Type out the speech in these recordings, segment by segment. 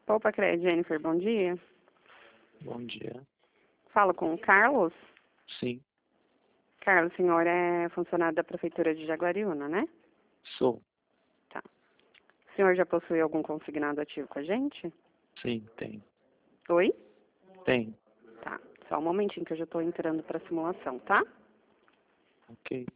Poupa Crédito, Jennifer, bom dia. Bom dia. Falo com o Carlos. Sim, Carlos, o senhor é funcionário da Prefeitura de Jaguariúna, né? sou. Tá. O senhor já possui algum consignado ativo com a gente? Sim, tem. Oi? Tem. Tá. Só um momentinho que eu já estou entrando para a simulação, tá? Ok.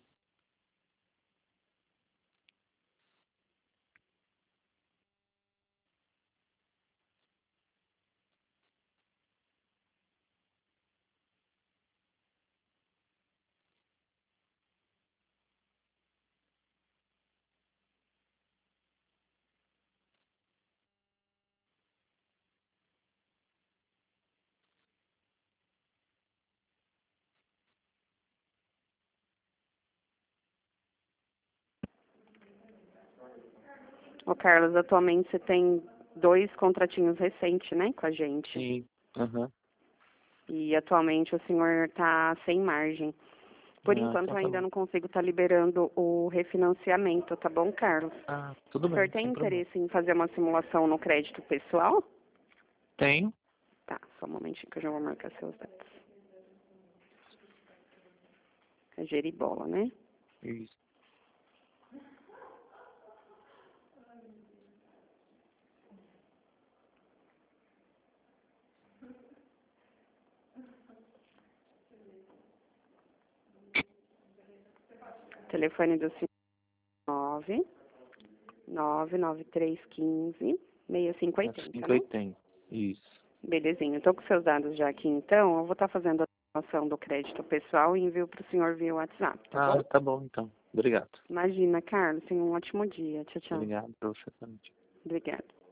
Ô, Carlos, atualmente você tem 2 contratinhos recentes, né, com a gente. Sim. Aham. E atualmente o senhor está sem margem. Por enquanto, Então eu tá ainda bom. não consigo estar liberando o refinanciamento, tá bom, Carlos? Tudo O senhor bem, tem sem problema. interesse em fazer uma simulação no crédito pessoal? Tenho. Tá, só um momentinho que eu já vou marcar seus dados. É Geribola, né? Isso. Telefone do senhor 99315-6580, 580. né? Isso. Belezinha, eu tô com seus dados já aqui, então eu vou estar fazendo a simulação do crédito pessoal e envio para o senhor via WhatsApp, tá bom? Tá bom então. Obrigado. Imagina, Carlos, tenha um ótimo dia. Tchau, tchau. Obrigado pra você também. Obrigada.